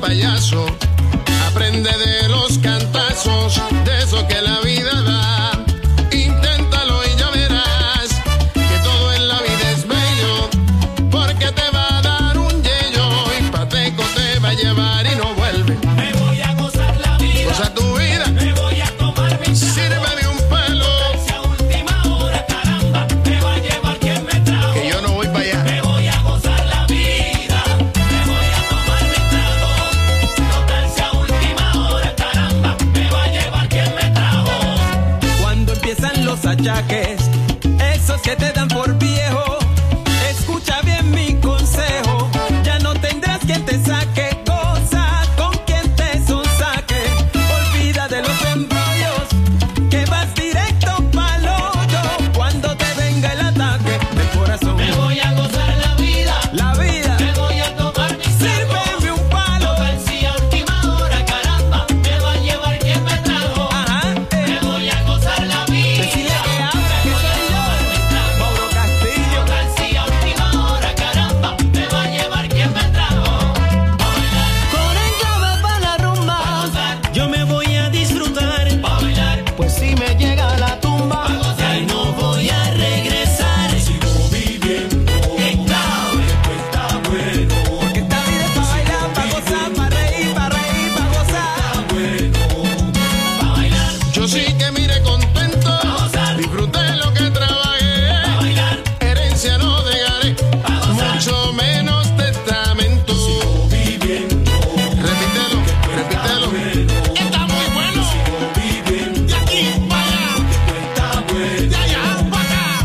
payaso. Aprende de los cantazos, de eso que la vida da. Inténtalo y ya verás que todo en la vida es bello, porque te va a dar un yello y pateco te va a llevar y no vuelve. Me voy a gozar la vida. Goza tu vida. Me voy a tomar mi trago. Sírveme un pelo. Si a última hora, caramba, me va a llevar quien me trajo. Que yo no voy para allá. Me voy a gozar la vida. Me voy a tomar mi trago. Total, si a última hora, caramba, me va a llevar quien me trajo. Cuando empiezan los achaques, esos que te dan por viejo, escucha bien mi consejo. Ya no tendrás quien te saque, goza con quien te sonsaque. Olvida de los embrollos, que vas directo pa'l hoyo. Cuando te venga el ataque del corazón, Me voy a gozar la vida. la vida, Me voy a tomar mi trago. sírveme un palo. Total, si a última hora, caramba, me va a llevar quien me trajo. Ajá, Me voy a gozar la vida. decirle que habla, que Me voy a soy yo, tomar mi trago. Mauro Castillo. Total, si a última hora, caramba, me va a llevar quien me trajo. Pa' bailar, Con el llave para la rumba, pa' gozar, yo me voy a disfrutar. pa' bailar, Pues si me llega a la tumba, pa' gozar. y no voy a regresar. Sigo viviendo. Está bueno, Porque esta vida es pa' bailar, pa' gozar, pa' reír, pa' gozar. bueno, pa' bailar, Yo sí que mire contento, gozar. disfruté lo que trabajé. pa' bailar, Herencia no dejaré, pa' gozar. mucho menos testamento. Viviendo, Repítelo, repítelo. Está muy bueno. viviendo, De aquí para allá, está bueno. de allá para acá.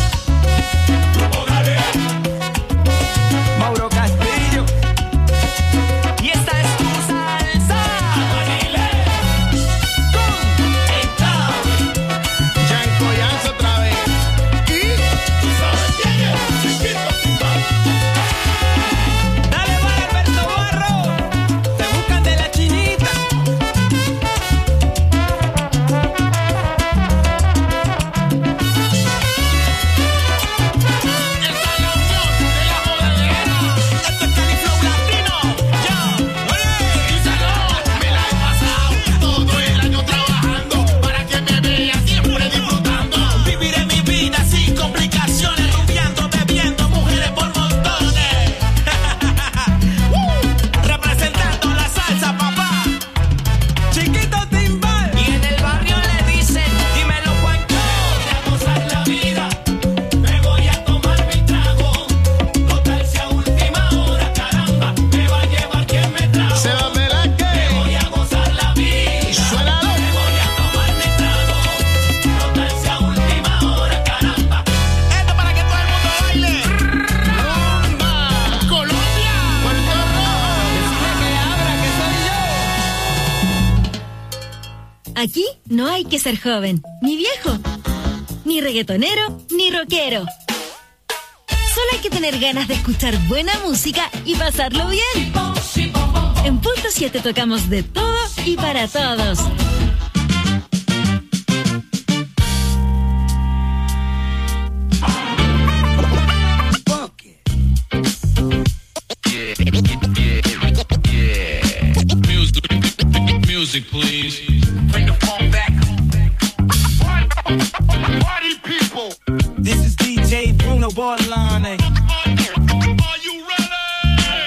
Mauro Castillo. y esta es tu salsa. Yanko Yance otra vez. Y Dale, va Alberto Barro. Te buscan de la chinita. esta es la opción de la bodeguera. Esto es Califlow Latino. Ya, Díselo, me la he pasado todo el año trabajando para que me vea siempre disfrutando. Viviré mi vida sin complicaciones, rumbeando, bebiendo, mujeres por montones. Representando la salsa, papá. Chiquito Timbal. Y en el barrio le dicen, dímelo, Juancho. Voy a gozar la vida, me voy a tomar mi trago. Total, si a última hora, caramba, me va a llevar quien me trajo. Se va a ver a Me qué. voy a gozar la vida, Suénalo. me voy a tomar mi trago. Total, si a última hora, caramba. Esto para que todo el mundo baile. Rumba, Colombia, Puerto Rico. Que abra, que soy yo. Aquí no hay que ser joven, ni viejo, ni reggaetonero, ni rockero. Solo hay que tener ganas de escuchar buena música y pasarlo bien. En Punto 7 tocamos de todo y para todos. Music, please. Bring the phone back. Party people, This is DJ Bruno Bordelon. are you ready?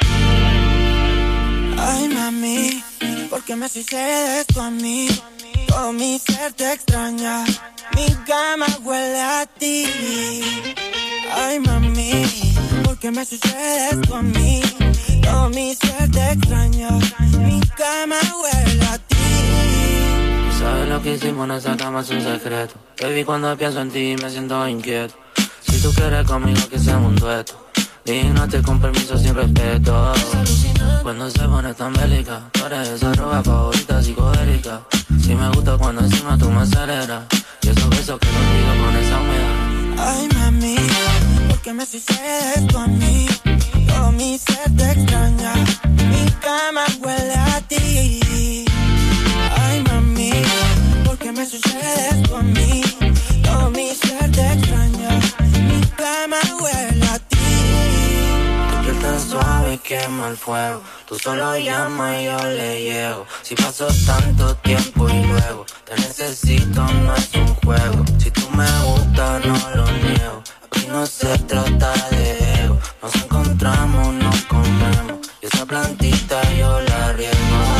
Ay, mami, ¿por qué me sucede esto a mí? Todo mi ser te extraña, mi cama huele a ti. Ay, mami, ¿por qué me sucede esto a mí? Todo mi ser te extraña, mi cama huele a ti. Sabes lo que hicimos en esa cama es un secreto. Baby, cuando pienso en ti me siento inquieto. Si tú quieres conmigo que seamos un dueto, dígnate con permiso sin respeto. Cuando se pone tan bélica, tú eres esa ropa favorita psicodélica. Si me gusta cuando encima tú me aceleras, y esos besos que no digo con esa humedad. Ay, mami, ¿por qué me sucede esto a mí? Todo mi ser te extraña, mi cama huele a ti. Ay, mami, ¿por qué me sucede esto a mí? Todo mi ser te extraña, mi cama huele a ti. Es que tan suave que quema el fuego. Tú solo llamas y yo le llego. Si pasó tanto tiempo y luego te necesito, no es un juego. Si tú me gustas, no lo niego. Aquí no se trata de ego. Nos encontramos, nos comemos. Y esa plantita yo la riego.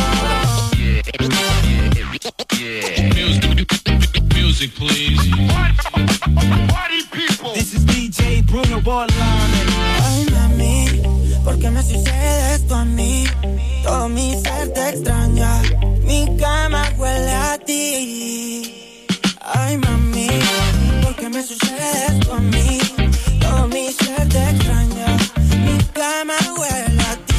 Music, please. Party people. This is DJ Bruno Borland. Ay, mami, ¿por qué me sucede esto a mí? Todo mi ser te extraña, mi cama huele a ti. Ay, mami, ¿por qué me sucede esto a mí? Todo mi ser te extraña, mi cama huele a ti.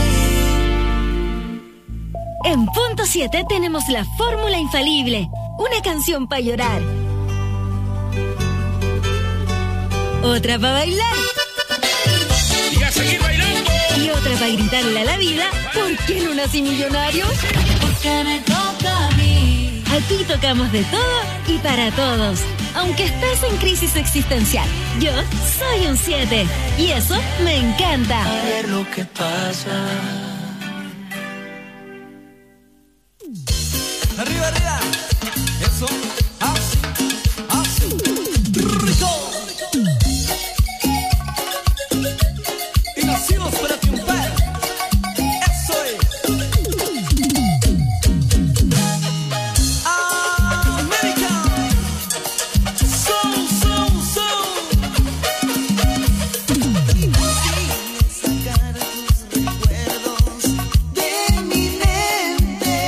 En punto 7 tenemos la fórmula infalible. Una canción para llorar. Otra para bailar. Y a seguir bailando. Y otra para gritarle a la vida, ¿por qué no nací millonario? Porque me toca a mí. Aquí tocamos de todo y para todos. Aunque estés en crisis existencial, yo soy un 7. Y eso me encanta. A ver lo que pasa. Arriba, arriba. Eso, así, así. Rico. Y nacimos para triunfar. Eso es. América. Soul, soul, soul. Imposible sacar tus recuerdos de mi mente.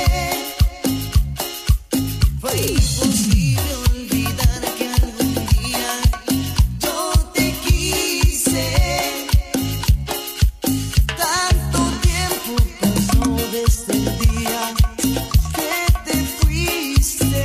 Fue imposible olvidar que algún día yo te quise. Tanto tiempo pasó desde el día que te fuiste.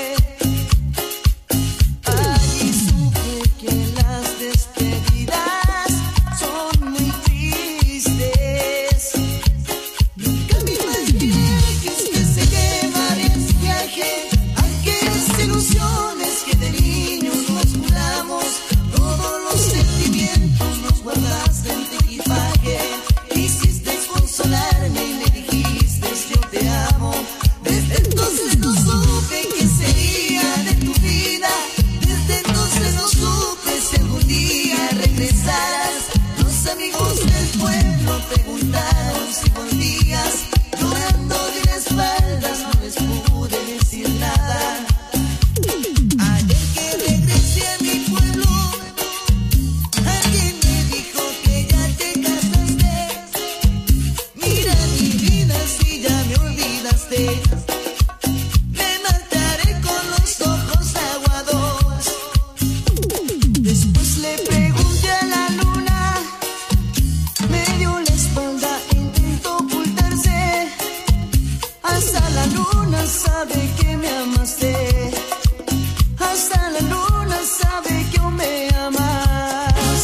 Allí supe que las despedidas son muy tristes. Nunca me imaginé que usted se llevaría ese viaje. Aquellas ilusiones que de niños nos juramos, todos los sentimientos los guardaste en tu equipaje. Quisiste consolarme y me dijiste yo te amo. Desde entonces no supe qué sería de tu vida. Desde entonces no supe si algún día regresarás. Los amigos del pueblo preguntaron si volvías. Llorando de las espaldas no les pude decir nada. Ayer que regresé a mi pueblo, alguien me dijo que ya te casaste. Mira mi vida si ya me olvidaste. Me marcharé con los ojos aguados. Después le pregunté a la luna, me dio la espalda e intentó ocultarse. Hasta la luna sabe que me amaste. Hasta la luna sabe que aún me amas.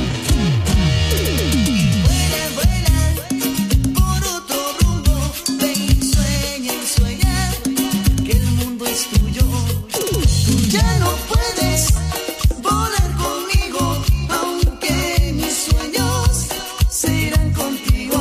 Vuela, vuela por otro rumbo. Ve y sueña que el mundo es tuyo. Tú ya no puedes volar conmigo, aunque mis sueños se irán contigo.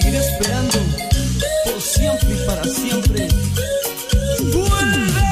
seguiré esperando por siempre y para siempre. ¡Vuelve!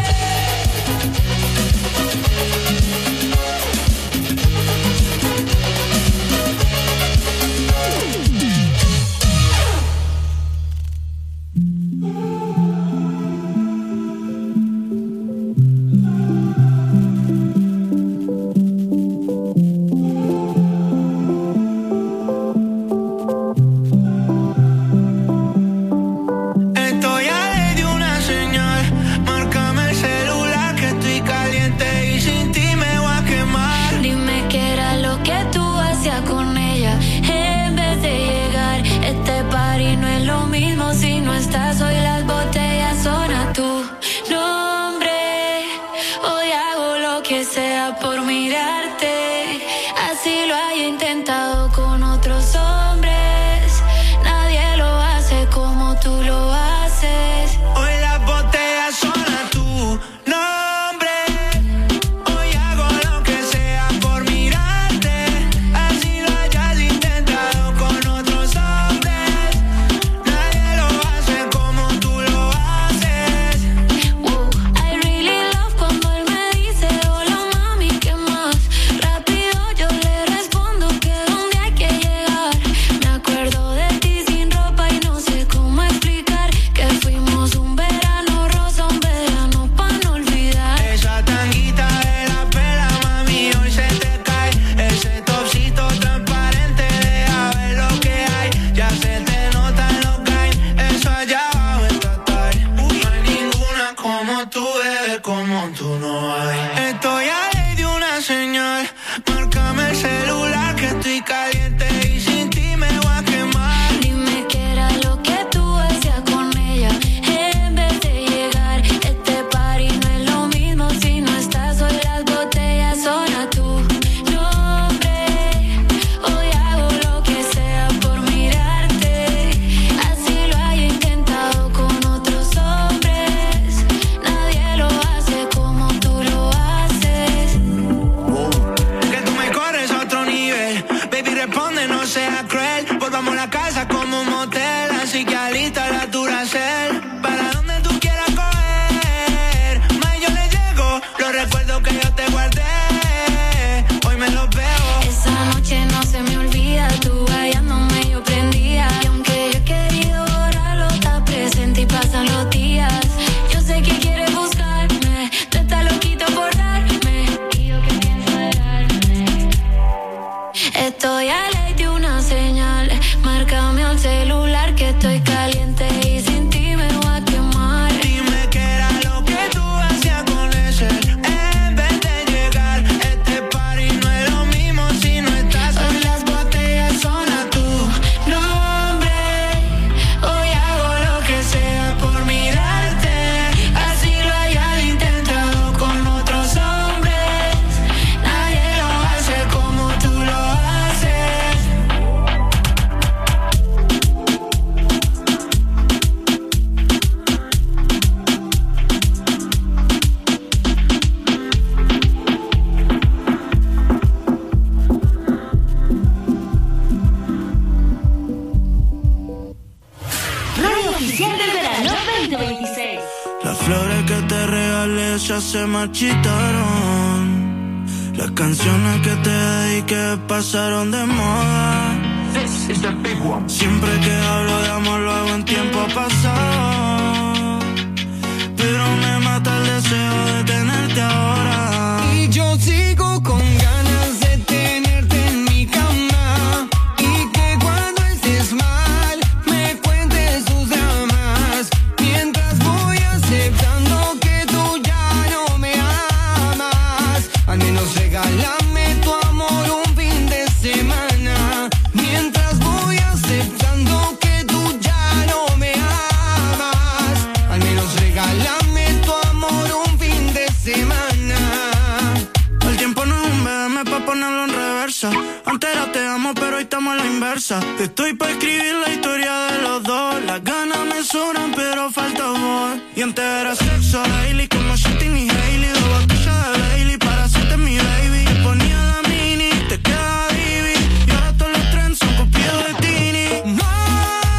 ya se marchitaron. Las canciones que te dediqué pasaron de moda. Siempre que hablo de amor lo hago en tiempo pasado, pero me mata el deseo de tenerte ahora. Y yo sigo con ganas de tenerte en mi cama, y que cuando estés mal me cuentes tus dramas, mientras voy aceptando que tú ya no me amas. Al menos regálame tu amor un fin de semana, mientras voy aceptando que tú ya no me amas. Al menos regálame tu amor un fin de semana. El tiempo no es un BM pa' ponerlo en reversa. Antes era te amo, pero hoy estamos a la inversa. Estoy pa' escribir la historia de los dos. Las ganas me sobran, pero falta voz. Y antes era sexo daily, como Shitting y Hailey. 2 botellas de Bailey para hacerte mi baby. Ponía la mini, te quedaba baby. Y ahora todos los trends son copiados de Tini.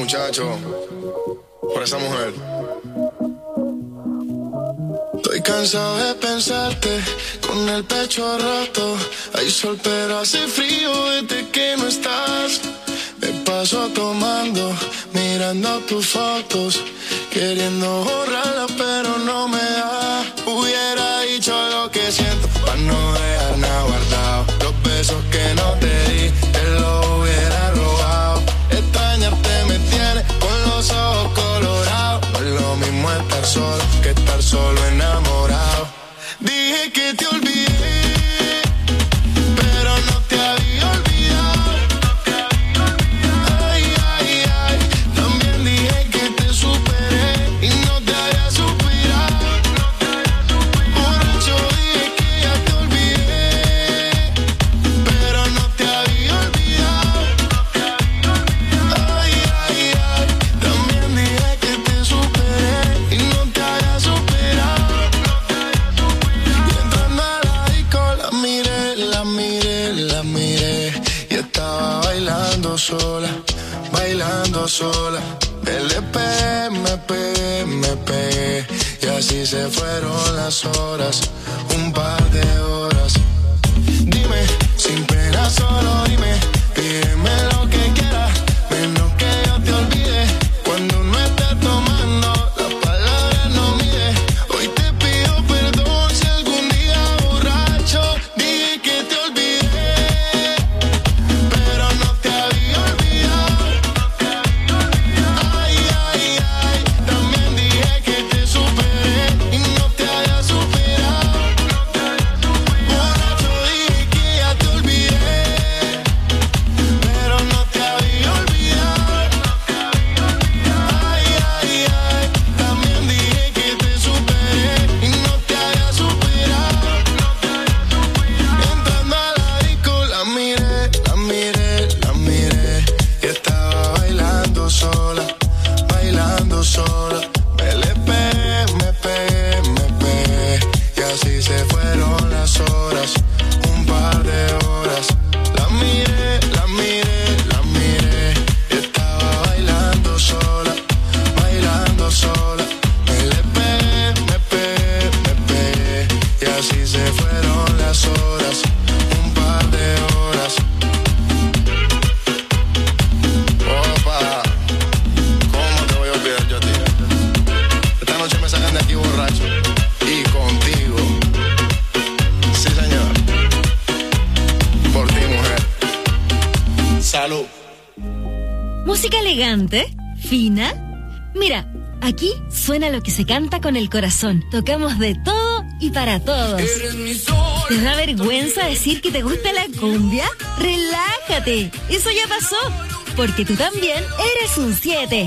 muchacho, por esa mujer. Estoy cansado de pensarte con el pecho roto. Hay sol pero hace frío desde que no estás. Me paso tomando, mirando tus fotos, queriendo borrarlas pero no me da. Hubiera dicho lo que siento para no dejar nada guardado. Los besos que no te di, te los hubiera robado. Extrañarte me tiene con los ojos colorados. No es lo mismo estar solo que estar solo enamorado. Dije que te olvidé, pero no te había olvidado. Ay, ay, ay. También dije que te superé y no te había suspirado. Borracho dije que ya te olvidé, pero no te había olvidado. Ay, ay, ay. También dije que te superé y no te había superado. Y entrando a la disco la miré, la miré, la miré. Y estaba bailando sola, bailando sola. Le pegué, me pegué, me pegué. Y así se fueron las horas, un par de horas. Dime, sin pena solo dime, pídeme lo que quieras, menos que yo te olvide. Cuando no estés tomando, las palabras no mide. Hoy te pido perdón si algún día borracho dije que te olvidé, pero no te había olvidado. Ay, ay, ay. También dije que te superé y no te había superado. Borracho dije que ya te olvidé, pero no te había olvidado. Ay, ay, ay. También dije que te superé y no te había superado. Entrando a la disco la miré, la miré, la miré. Y estaba bailando sola, bailando sola. Me pegué, me pegué, me pegué. Y así se fueron las horas, un par de horas. La miré, la miré, la miré. Y estaba bailando sola, bailando sola. Me pegué, me pegué, me pegué. Y así se fueron las horas, un par de horas. Opa, ¿cómo te voy a olvidar yo a ti? Esta noche me sacan de aquí borracho y contigo. Sí, señor. Por ti, mujer. Salud. Música elegante, fina. Mira, aquí suena lo que se canta con el corazón. Tocamos de todo y para todos. ¿Te da vergüenza decir que te gusta la cumbia? Relájate, eso ya pasó, porque tú también eres un 7.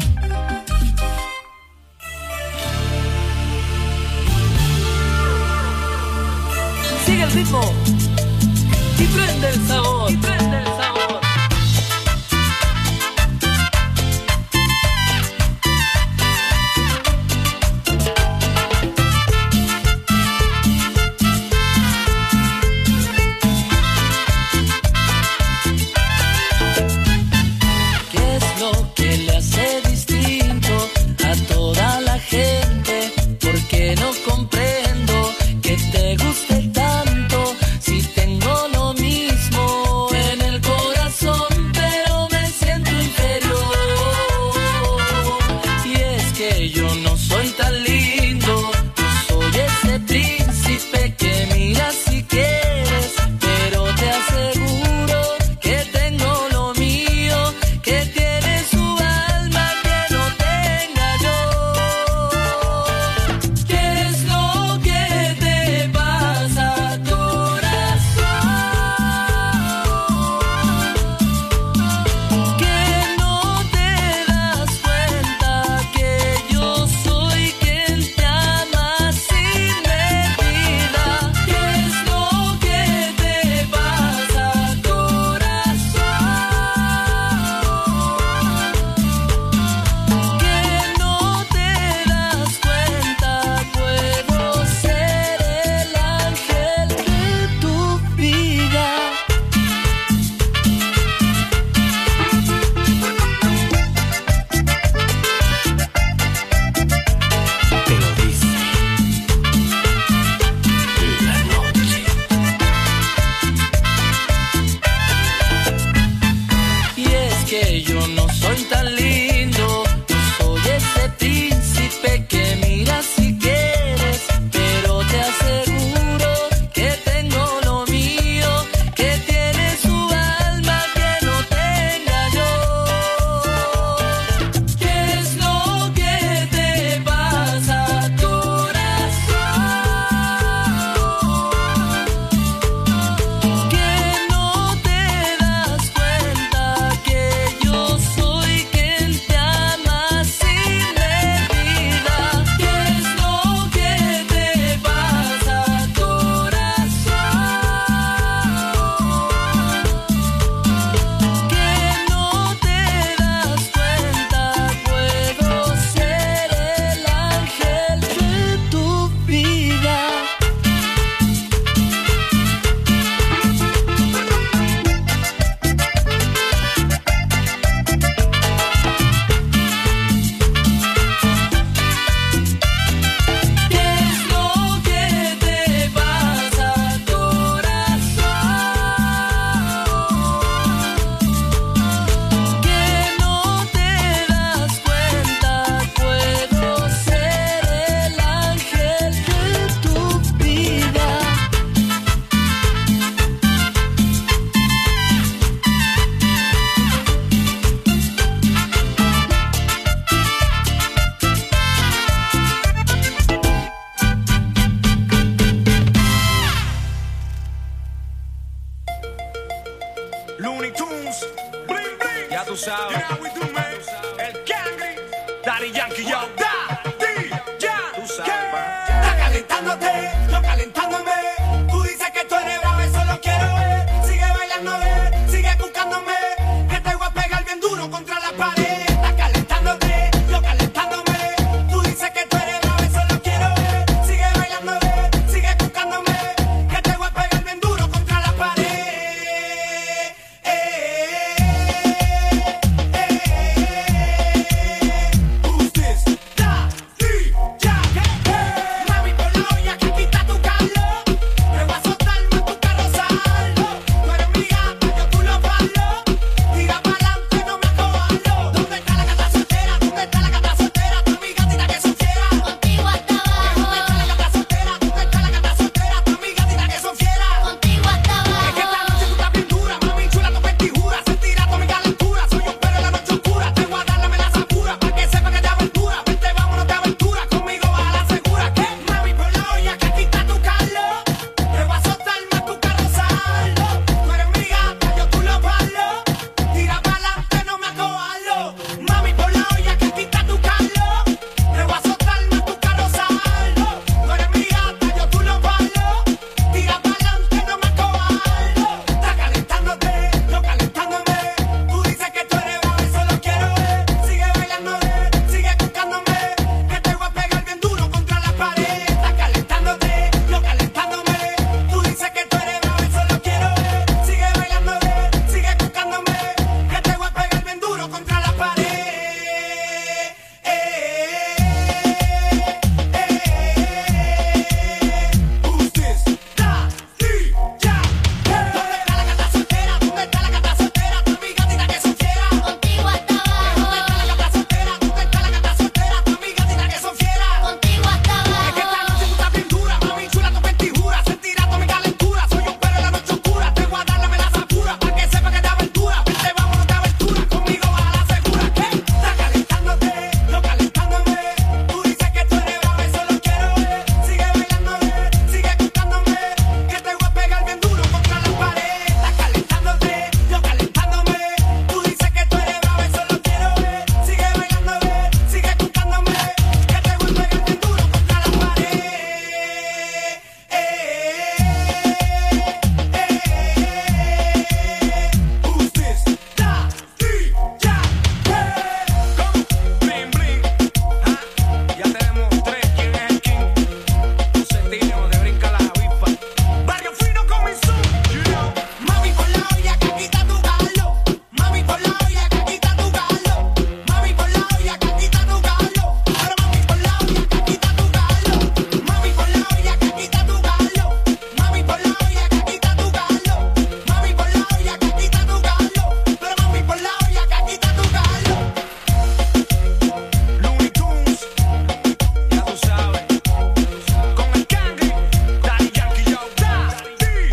Sigue el ritmo y prende el sabor. Y prende el sabor. ¿Qué es lo que le hace distinto a toda la gente? ¿Por qué no comprendo que te guste tanto si tengo lo mismo en el corazón, pero me siento inferior? Y es que yo no soy tan lindo, yo soy ese príncipe que miras si quieres, pero te aseguro que tengo lo mío, que tiene su alma que no tenga yo. ¿Qué es lo que te pasa, corazón? Que no te das cuenta que yo soy sabes. You know we do, man. El Cangri, Daddy Yankee, yo. Daddy Yankee. Tú sabes, man. Está calentándote, yo calentándome. Tú dices que tú eres bravo, eso lo quiero ver. Sigue bailando, ve, sigue buscándome. Que te voy a pegar bien duro contra la pared. Está calentándote, yo calentándome. Tú dices que tú eres bravo, eso lo quiero ver. Sigue bailando, ve, sigue buscándome. Que te voy a pegar bien duro contra la pared. Who's this? Daddy Yankee. Mami, por la olla que aquí está tu calor. Te voy a soltar más tu carro saldo. Tú eres mi gata, yo tú lo palo. Tira pa'lante, no me acobarlo. ¿Dónde está la gata soltera? ¿Dónde está la gata soltera? Tu mi gatita que son fiera. Contigo hasta abajo. ¿Dónde está la gata soltera? ¿Dónde está la gata soltera? Tu mi gatita que son fiera. Contigo hasta abajo. Es que esta noche tú estás bien dura, mami chula, tu vestidura. Sentirá tu mi calentura. Soy un perro en la noche oscura. Te voy a dar la melaza pura, pa' que sepa que te aventura. Vente, vámonos de aventura. Conmigo vas a la segura. ¿Qué? Mami, por la olla que aquí está tu calor. Te voy a soltar más tu carro saldo. Tú eres mi gata, yo tú lo palo. Tira pa'lante, no me acobarlo. Mami, por la olla que aquí está tu calor. Te voy a soltar más tu carro saldo. Tú eres mi gata, yo tú lo palo. Tira pa'lante, no me acobarlo. Está calentándote, yo calentándome. Tú dices que tú eres bravo, eso lo quiero ver. Sigue bailando, sigue buscándome. Que te voy a pegar bien duro contra la pared. Está calentándote, yo calentándome. Tú dices que tú eres bravo, eso lo quiero ver. Sigue bailando, sigue buscándome. Que te voy a pegar bien duro contra la pared. Who's this? Daddy Yankee. ¿Dónde está la gata soltera? ¿Dónde está la gata soltera? Tu mi gatita que son fiera. Contigo hasta abajo. ¿Dónde está la gata soltera? ¿Dónde está la gata soltera? Tu mi gatita que son fiera. Contigo hasta Es que esta abajo. noche tú estás bien dura, mami chula, tu vestidura. Sentirá tu mi calentura. Soy un perro en la noche oscura. Te voy a dar la melaza pura, pa' que sepa que te aventura. Vente, vámonos de aventura. Conmigo vas a la segura. ¿Qué? Está calentándote, yo calentándome. Tú dices que tú eres bravo, eso lo quiero ver. Sigue bailando, sigue buscándome. Que te voy a pegar bien duro contra la pared. Está calentándote, yo calentándome. Tú dices que tú eres bravo, eso lo quiero ver. Sigue bailando, sigue buscándome. Que te voy a pegar bien duro contra la pared. Who's this? Daddy Yankee. Bling, bling. Ya te demostré quién es el king. Un sentido de brinca la avispa. Barrio fino con mi zoom. You know. Mami, por la olla que aquí está tu galo. Mami, por la olla que aquí está tu galo. Mami, por la olla que aquí está tu galo. Pero mami, por la olla que aquí está tu galo. Mami, por la olla que aquí está tu galo. Mami, por la olla que aquí está tu galo. Mami, por la olla que aquí está tu galo. Pero mami, por la olla que aquí está tu galo. Looney Tunes. Ya tú sabes. Con el Cangri, Daddy Yankee, yo. Daddy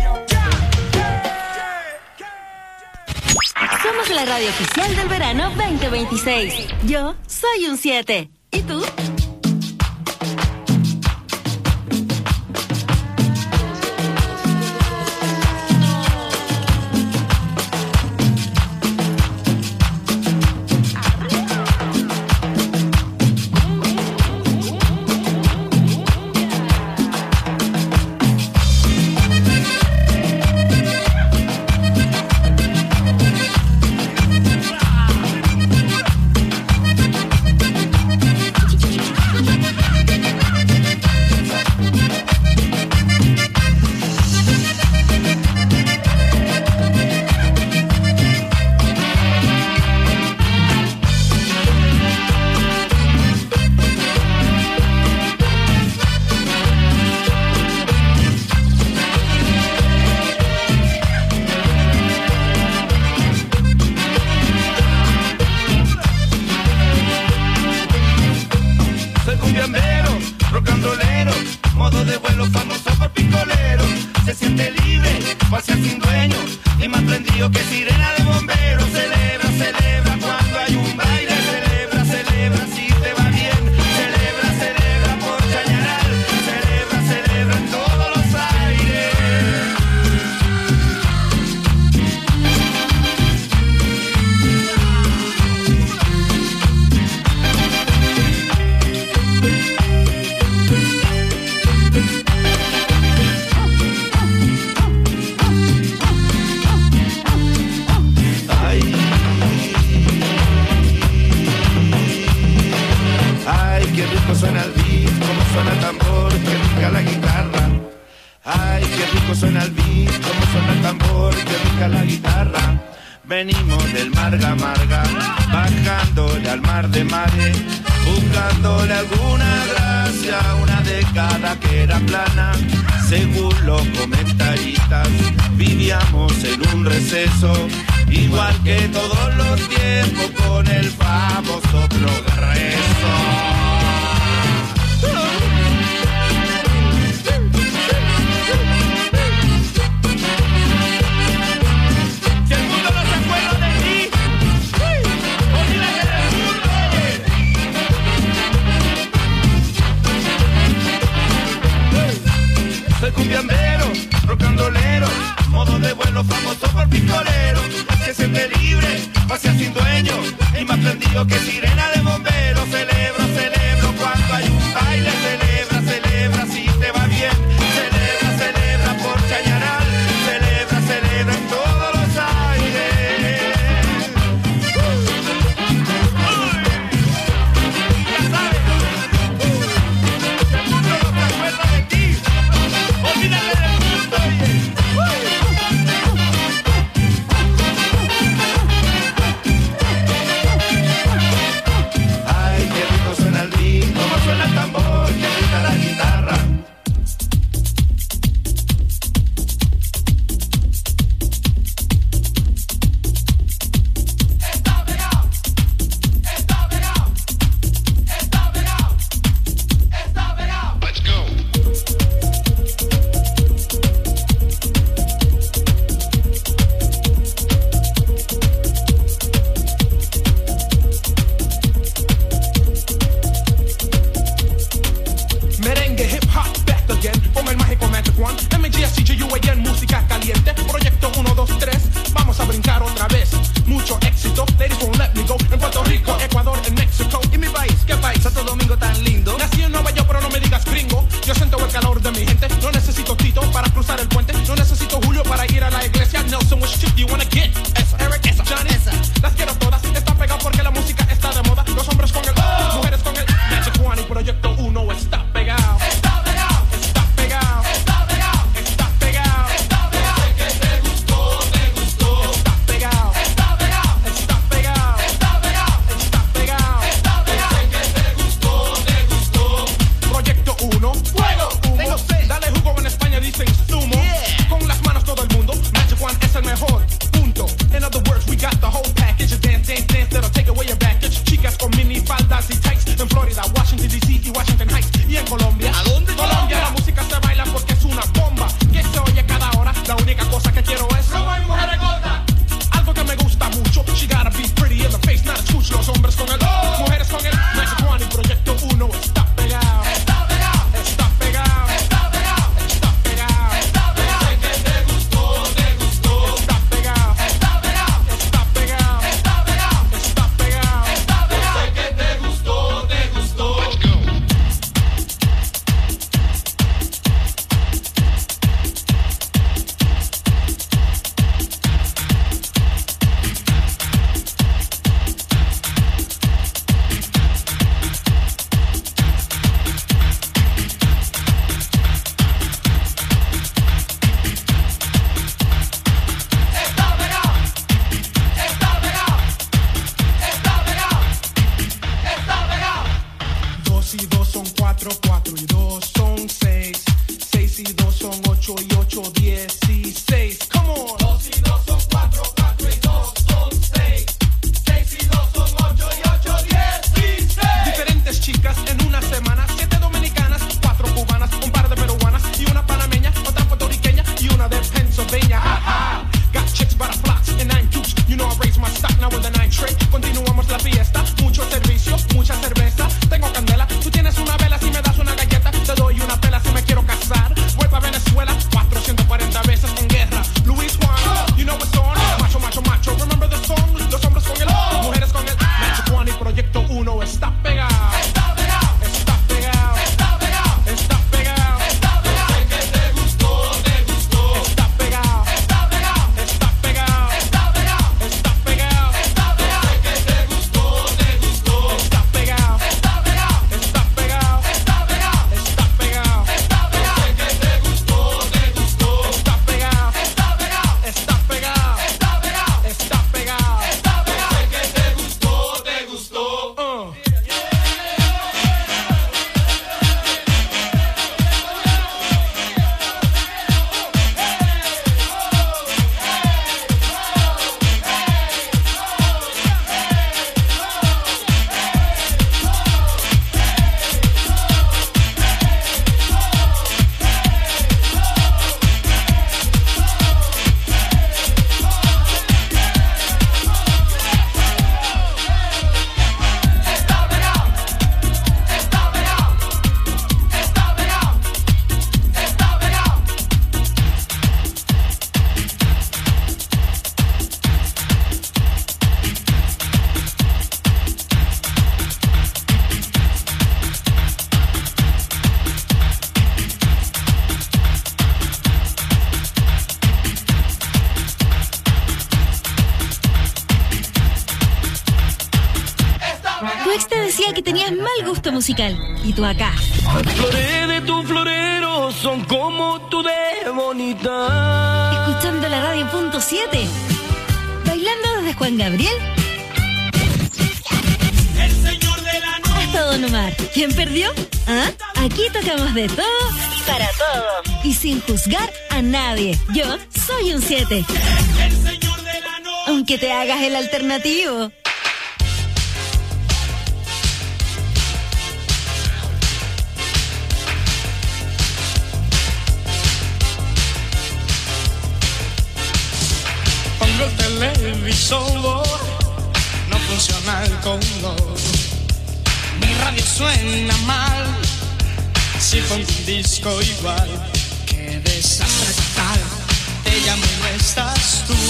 Yankee. Somos la radio oficial del verano 2026. Yo soy un 7. ¿Y tú? Soy cumbiambero, rock and rollero, modo de vuelo famoso por picolero. Se siente libre, pase sin dueño, y más prendido que sirena de bombero. Celebra, celebra cuando hay un baile. Celebra, celebra si te va bien. Celebra, celebra por Chañaral. Celebra, celebra en todos los aires. suena el beat, como suena el tambor, que rica la guitarra. Venimos del Marga Marga, bajándole al mar de mares, buscándole alguna gracia, una década que era plana. Según los comentaristas, vivíamos en un receso, igual que todos los tiempos, con el famoso progreso. Soy cumbiambero, rockandolero, modo de vuelo famoso por pistolero, que siempre libre, pasea sin dueño, y más prendido que sirena de bombero. Celebro, celebro cuando hay un baile, celebra, celebra si te va bien, celebra, celebra por Chañaral, celebra, celebra en todos los aires. Ya sabes, el mundo no se acuerda de ti. Olvídate del mundo, ay, qué rico suena el beat, cómo suena el tambor, qué rica la guitarra. Está pegado, está pegado, está pegado, está pegado. Let's go. Merengue, hip hop, back again. Con el mágico Magic One. MGSCGUAN, música caliente. Proyecto 1, 2, 3. Vamos a brincar otra vez. Mucho éxito. Ladies won't let me go. En Puerto Rico, Ecuador, en México. ¿Y mi país? ¿Qué país? Santo Domingo tan lindo. Nací en Nueva York, pero no me digas gringo. Yo siento el calor de mi gente. No necesito Tito para cruzar el puente. No necesito Julio para ir a la iglesia. Nelson, which chip do you wanna get? Esa. Eric, esa. Johnny, esa. Las quiero todas. Está pegado porque la música está de moda. Los hombres con el mujeres con el Magic One. Y Proyecto 1 está pegado. Está pegado. Está pegado. Está pegado. Está pegado. Está pegado. Sé que te gustó, te gustó. Está pegado. Está pegado. Está pegado. Está pegado. Está pegado. Está pegado. Sé que te gustó, te gustó. Proyecto 1. Fuego. Tengo sed. Dale jugo en España dicen sumo. Yeah. Con las manos todo el mundo. Magic One es el mejor. Punto. In other words, we got the whole package. Dance, dance, dance. That'll take away your baggage. Chicas con mini faldas y tights. En Florida, Washington DC y Washington Heights. Y en Colombia. ¿A dónde? Colombia. La música se baila porque es una bomba que se oye cada hora. La única cosa que quiero es no hay mujeres gordas. Algo que me gusta mucho. She gotta be pretty in the face, not a scooch. Los hombres con el mujeres con el Magic One y Proyecto 1 está pegado. Está pegado. Está pegado. Está pegado. Está pegado. Está pegado. Sé que te gustó, te gustó. Está pegado. Está pegado. Está pegado. Está pegado. Está pegado. Está pegado. Sé que te gustó, te gustó. Let's go. Está pegado. Está pegado. Está pegado. Está pegado. 2 y 2 son 4, 4 y 2 son 6. 6 y 2 son 8 y 8, 16. Come on. 2 y 2 son 4, 4 y 2 son 6. 6 y 2 son 8 y 8, 16. Diferentes chicas en una semana. 7 dominicanas, 4 cubanas, un par de peruanas y una panameña, otra puertorriqueña y una de Pennsylvania. Ha, ha. Got chicks by the flocks and 9 cubes. You know I raise my stock now with the 9 tray. Continuamos la fiesta. Mucho servicio, mucha cerveza. Tengo candela. Tú tienes una vela si me das una galleta. Te doy una pela si me quiero casar. Vuelvo a Venezuela 440 veces en guerra. Luis Juan, you know what's on. Macho, macho, macho. Remember the song. gusto musical. Y tú acá. Las flores de tu florero son como tú de bonita. Escuchando la radio punto 7. Bailando desde Juan Gabriel El señor de la noche. hasta Don Omar. ¿Quién perdió? ¿Ah? Aquí tocamos de todo y para todos. Y sin juzgar a nadie. Yo soy un 7. El señor de la noche. Aunque te hagas el alternativo. Pongo el televisor, no funciona el color. Mi radio suena mal, si pongo un disco igual. Qué desastre total, te llamo y no estás tú.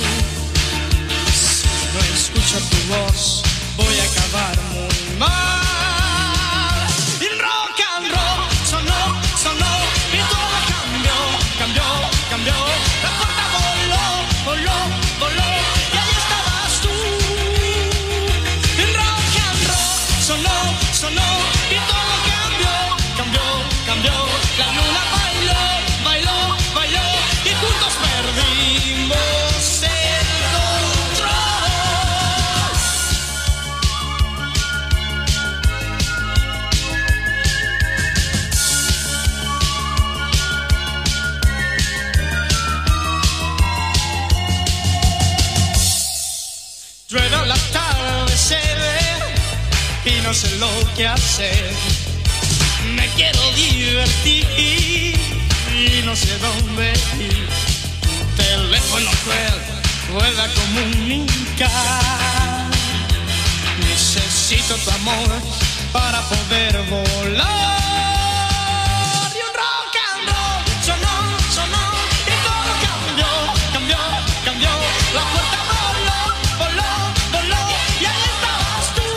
Si no escucho tu voz, voy a acabar muy mal. Y rock and roll sonó, sonó, y todo cambió, cambió, cambió. La puerta voló, voló, voló, y ahí estabas tú. Y rock and roll sonó, sonó, y todo cambió, cambió, cambió. La luna bailó, bailó, bailó, y juntos perdimos el control. Llueve al atardecer y no sé lo que hacer. Me quiero divertir y no sé dónde ir. Tu teléfono cruel pueda comunicar. Necesito tu amor para poder volar. Y un rock and roll sonó, sonó, y todo cambió, cambió, cambió. La puerta voló, voló, voló, y ahí estabas tú.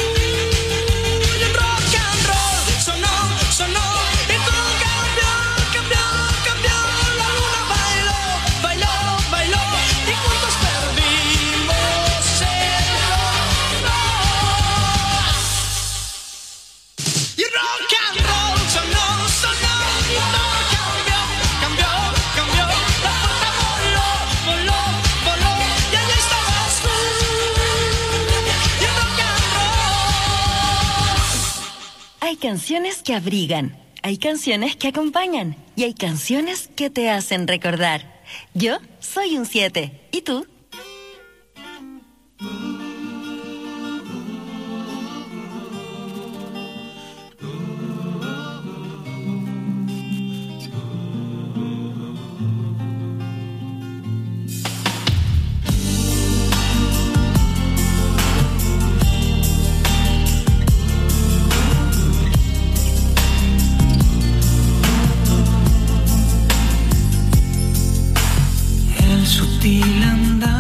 Y un rock and roll sonó, sonó, y todo cambió, cambió, cambió. La luna bailó, bailó, bailó, y juntos perdimos el control. Y rock and roll sonó, sonó, y todo cambió, cambió, cambió. La puerta voló, voló, voló, y allá estabas tú. Y rock and roll. Hay canciones que abrigan, hay canciones que acompañan y hay canciones que te hacen recordar. Yo soy un 7. ¿Y tú? El sutil andar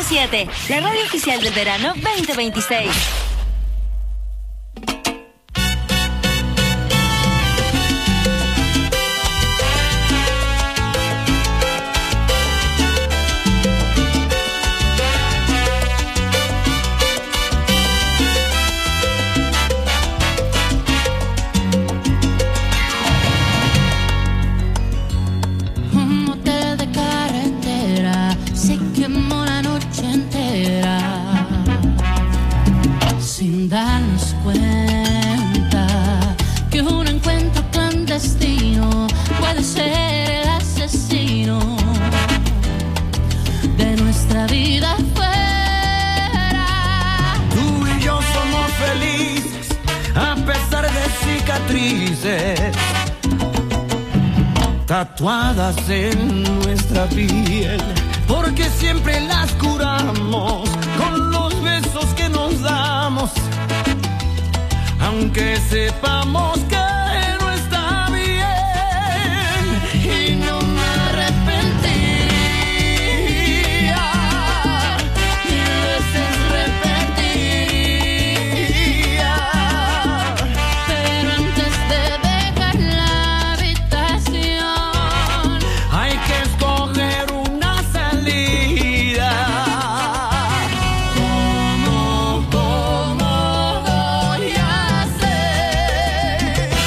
107, la radio oficial del verano 2026. Darnos cuenta que un encuentro clandestino puede ser el asesino de nuestra vida fuera. Tú y yo somos felices a pesar de cicatrices tatuadas en nuestra piel, porque siempre las curamos con los besos que nos damos, aunque sepamos que no está bien, y no me arrepentiría, mil veces repetiría, pero antes de dejar la habitación hay que escoger una salida. ¿Cómo voy a hacer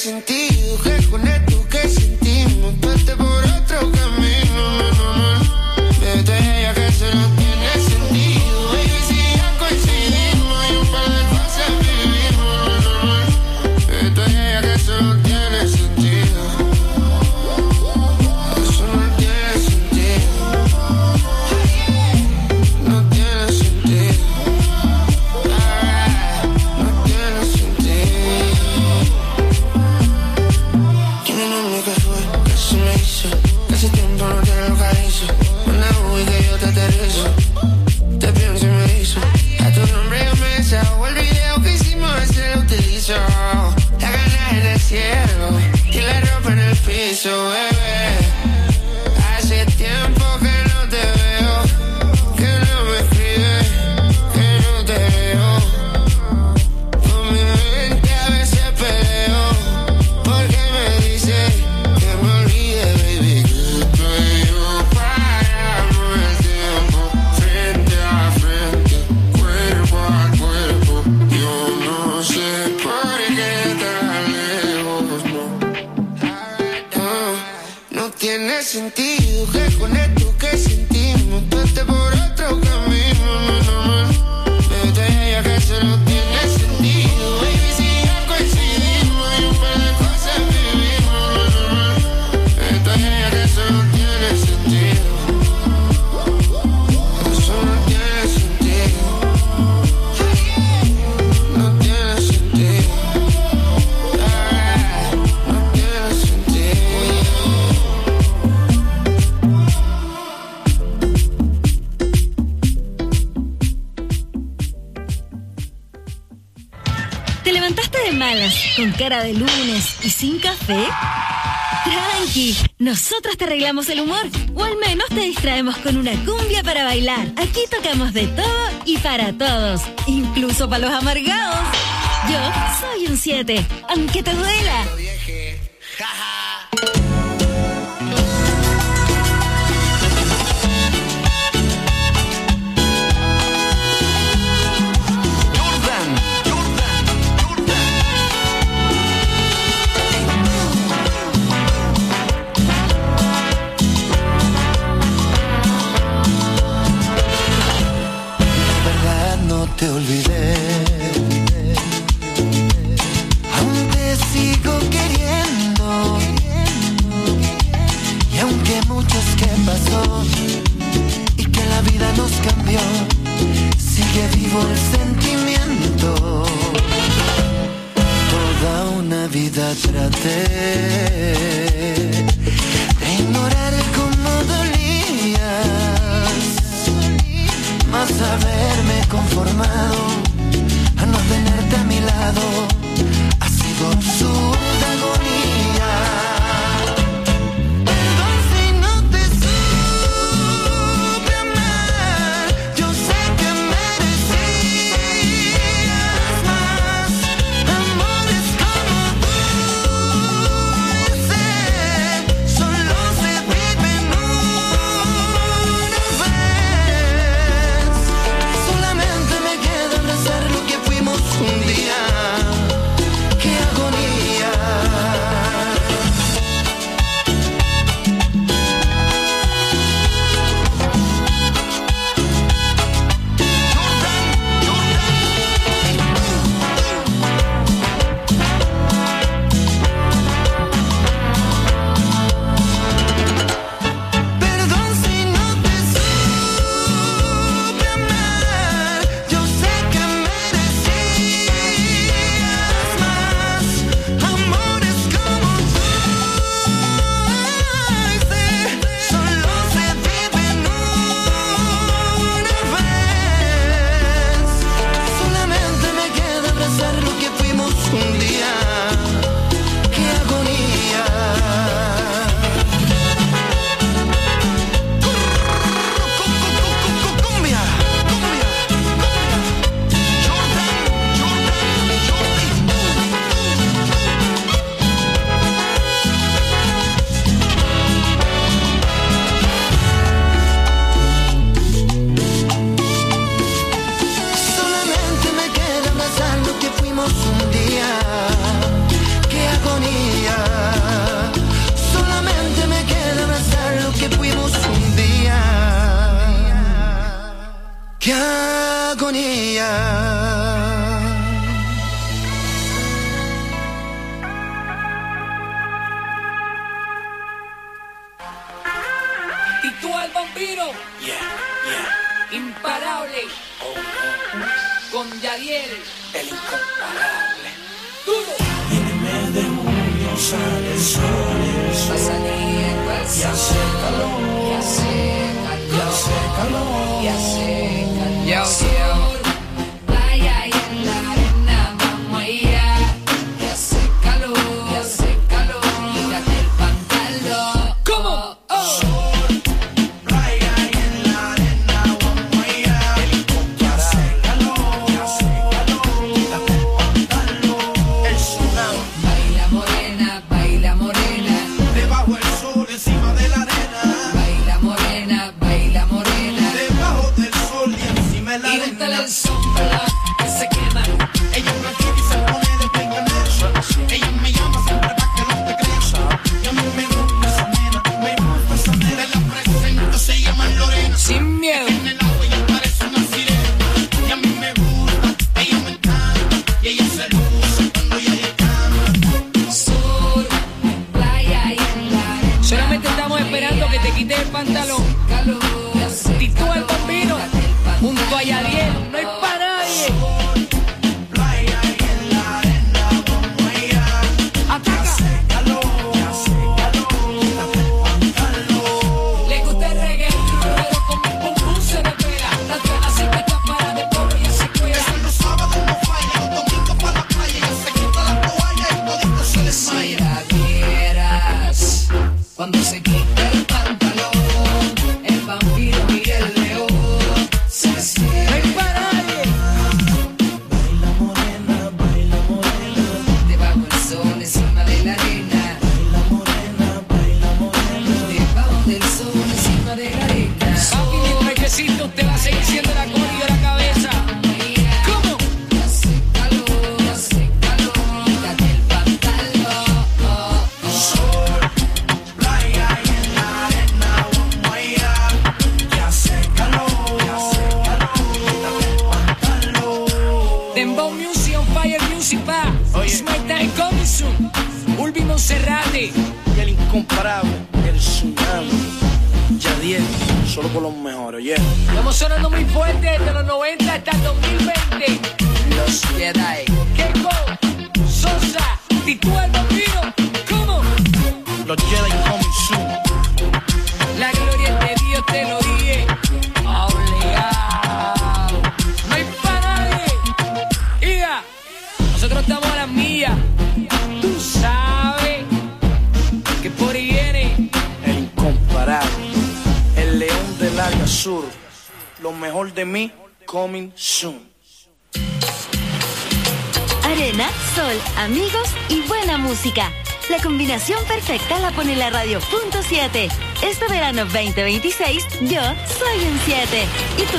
sentido que con esto que sentimos vete por otro camino, vete ya que eso no tiene sentido, baby, si ya coincidimos y un par de cosas vivimos, vete ya que eso no tiene sentido, eso no tiene sentido, no tiene sentido. Hace tiempo no te localizo. Una uy que yo te aterrizo. Te pienso y me hizo. A tu nombre yo me desahogo. El video que hicimos ese lo utilizo. La gana en el cielo y la ropa en el piso, bebé. Hace tiempo que no te veo, que no me escribes, que no te veo. Con mi mente a veces peleo, porque me dice que me olvide, baby. Tiene sentido que con esto que sentimos vete por otro camino, vete ya que eso no tiene sentido, baby, si ya coincidimos y un par de cosas vivimos, vete ya que eso no tiene sentido, eso no tiene sentido, no tiene sentido, no tiene sentido. ¿Te levantaste de malas, con cara de lunes y sin café? Tranqui, nosotros te arreglamos el humor, o al menos te distraemos con una cumbia para bailar. Aquí tocamos de todo y para todos, incluso para los amargados. Yo soy un 7, aunque te duela. Te olvidé, aún te sigo queriendo, y aunque mucho es que pasó y que la vida nos cambió, sigue vivo el sentimiento. Toda una vida traté de ignorar cómo dolías, más haberme conformado a no tenerte a mi lado ha sido absurda agonía. Perdón si no te supe amar, yo sé que merecías más amores como tú. Ese solo se vive en una vez. Solamente me queda abrazar lo que fuimos un día. Qué agonía. el vampiro. Imparable. Con Yadiel. El incomparable. Duro. Y en el mes de junio sale el sol y el sol. Va saliendo el sol. Y hace calor. Y hace calor. Y hace calor. Y hace calor. Playa y en la arena vamos a ir. Y hace calor. Y hace calor. Quítate el pantalón. ¿Cómo? Sol, playa y en la arena vamos a ir. El incomparable. Y hace calor. Quítate el pantalón. El tsunami. Baila morena, baila morena. Debajo el sol, encima de la arena. Baila morena, baila morena. Debajo del sol y encima de la Y arena. úntale el sombra que se quema. Ella es blanquita y se pone de peinadero. Ella me llama siempre para que no te creas. Y a mí me gusta esa nena, me gusta esa nena. Te la presento, se llama Lorena. Sin miedo. En el agua ella parece una sirena. Y a mí me gusta, ella me encanta. Y ella se luce cuando ella canta. Sur, playa y en la arena. Solamente estamos esperando que te quites el pantalón. Titúa el bambino junto a Yadiel. No hay para nadie. Playa y en la arena vamos a ir. Ataca. Hace calor. Le gusta el reggae, pero con mi pum pum se revela. Las ganas se quitan para de pobre y se cuela. Eso los sábados no falla, los domingos para la playa. Ella se quita la toalla y todito se Si desmaya. la vieras cuando se quita el pantalón, el vampiro y el león se cierran. No hay para nadie. Baila morena, baila morena. Debajo el sol, encima de la arena. Baila morena, baila morena. Debajo del sol, encima de la arena. Papi, mientras yo existo, usted va a seguir siendo la cola y yo la cabeza. ¿Cómo? Hace calor, quítate el pantalón. Sol, playa y en la arena vamos a ir. Que hace calor, quítate el pantalón. Dembow Music on Fire Music pa. It's my time coming soon. Ulvi Monserrate. Y el incomparable, el tsunami. Yadiel, solo por los mejores, yeah. Estamos sonando muy fuerte desde los 90 hasta el 2020. Los Jedi. Keiko, Sosa, Titúa el Bambino. ¿Cómo? Los Jedi coming soon. La gloria es de Dios, te lo dije. Obligado. No hay para nadie. Iga, nosotros estamos a las millas. Tú sabes que por ahí viene. El incomparable, el león del área sur. Lo mejor de mí, coming soon. Arena, sol, amigos y buena música. La combinación perfecta la pone la radio Punto 7. Este verano 2026, yo soy un 7. ¿Y tú?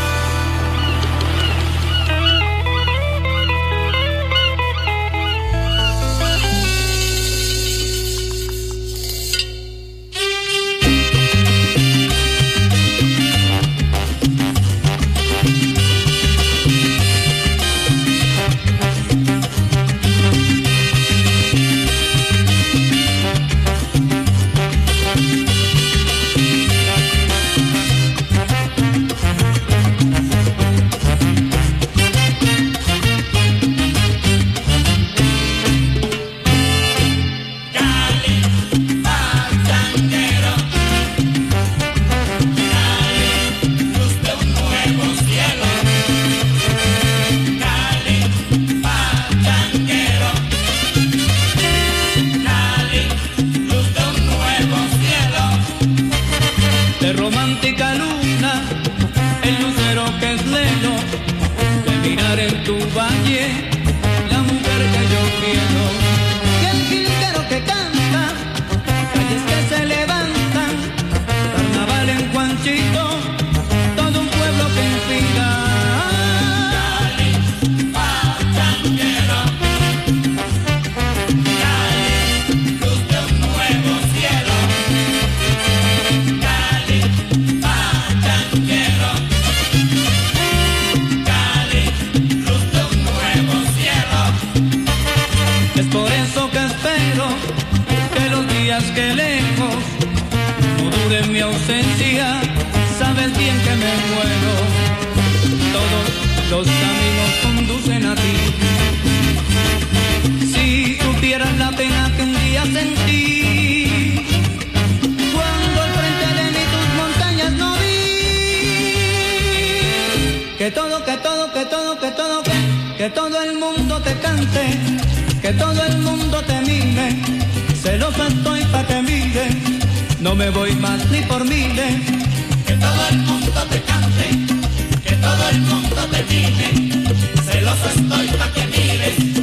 De romántica luna, el lucero que es lelo, de mirar en tu valle, la mujer que yo quiero. Y el jilguero que canta, calles que se levantan, carnaval en Juanchito, todo un pueblo que inspira. Es por eso que espero que los días que lejos no duren mi mi ausencia sabes bien que me muero. Todos los caminos conducen a ti. Si supieras la pena que un día sentí, cuando al frente de mí tus montañas no vi. Que todo el mundo te cante, que todo el mundo te mire. Celoso estoy pa' que mire, no me voy más ni por miles. Que todo el mundo te cante, que todo el mundo te mire. Celoso estoy pa' que mires.